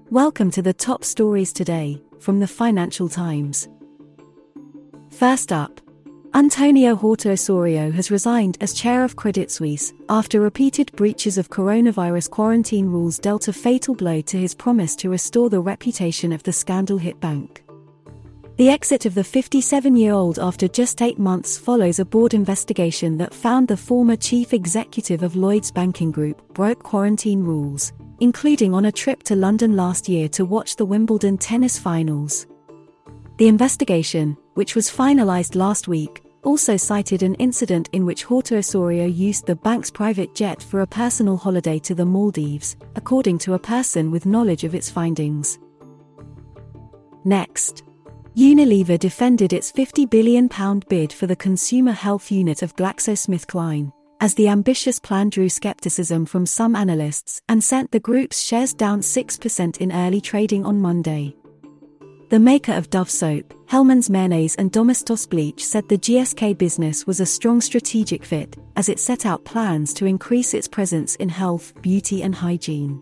Welcome to the top stories today, from the Financial Times. First up, Antonio Horta Osorio has resigned as chair of Credit Suisse after repeated breaches of coronavirus quarantine rules dealt a fatal blow to his promise to restore the reputation of the scandal-hit bank. The exit of the 57-year-old after just 8 months follows a board investigation that found the former chief executive of Lloyds Banking Group broke quarantine rules, including on a trip to London last year to watch the Wimbledon tennis finals. The investigation, which was finalized last week, also cited an incident in which Horta Osorio used the bank's private jet for a personal holiday to the Maldives, according to a person with knowledge of its findings. Next, Unilever defended its £50 billion bid for the consumer health unit of GlaxoSmithKline, as the ambitious plan drew skepticism from some analysts and sent the group's shares down 6% in early trading on Monday. The maker of Dove soap, Hellmann's mayonnaise and Domestos bleach said the GSK business was a strong strategic fit, as it set out plans to increase its presence in health, beauty and hygiene.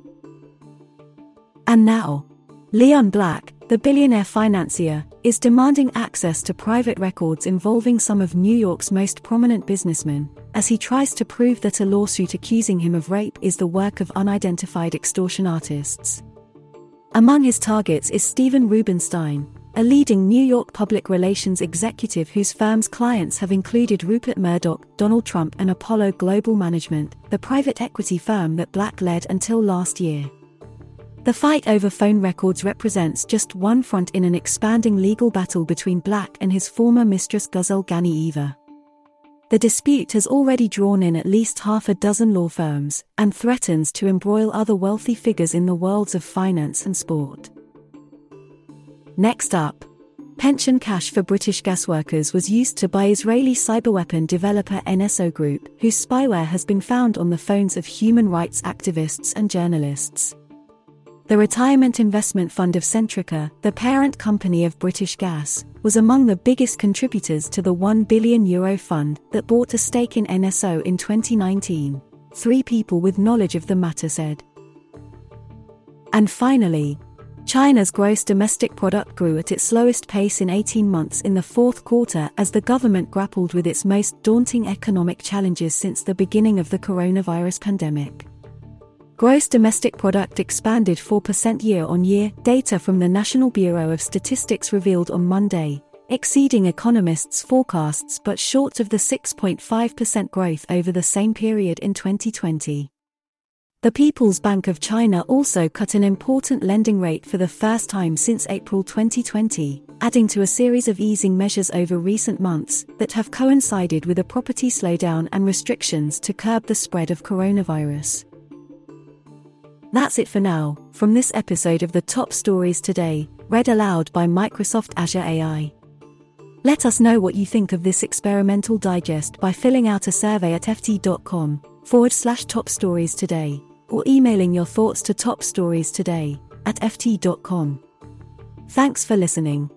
And now, Leon Black, the billionaire financier, is demanding access to private records involving some of New York's most prominent businessmen, as he tries to prove that a lawsuit accusing him of rape is the work of unidentified extortion artists. Among his targets is Steven Rubenstein, a leading New York public relations executive whose firm's clients have included Rupert Murdoch, Donald Trump and Apollo Global Management, the private equity firm that Black led until last year. The fight over phone records represents just one front in an expanding legal battle between Black and his former mistress Ghazal Ghani-Eva. The dispute has already drawn in at least half a dozen law firms, and threatens to embroil other wealthy figures in the worlds of finance and sport. Next up, pension cash for British gas workers was used to buy Israeli cyberweapon developer NSO Group, whose spyware has been found on the phones of human rights activists and journalists. The retirement investment fund of Centrica, the parent company of British Gas, was among the biggest contributors to the €1 billion fund that bought a stake in NSO in 2019, 3 people with knowledge of the matter said. And finally, China's gross domestic product grew at its slowest pace in 18 months in the fourth quarter as the government grappled with its most daunting economic challenges since the beginning of the coronavirus pandemic. Gross domestic product expanded 4% year-on-year, data from the National Bureau of Statistics revealed on Monday, exceeding economists' forecasts but short of the 6.5% growth over the same period in 2020. The People's Bank of China also cut an important lending rate for the first time since April 2020, adding to a series of easing measures over recent months that have coincided with a property slowdown and restrictions to curb the spread of coronavirus. That's it for now, from this episode of the Top Stories Today, read aloud by Microsoft Azure AI. Let us know what you think of this experimental digest by filling out a survey at ft.com/Top Stories Today, or emailing your thoughts to topstorietoday@ft.com. Thanks for listening.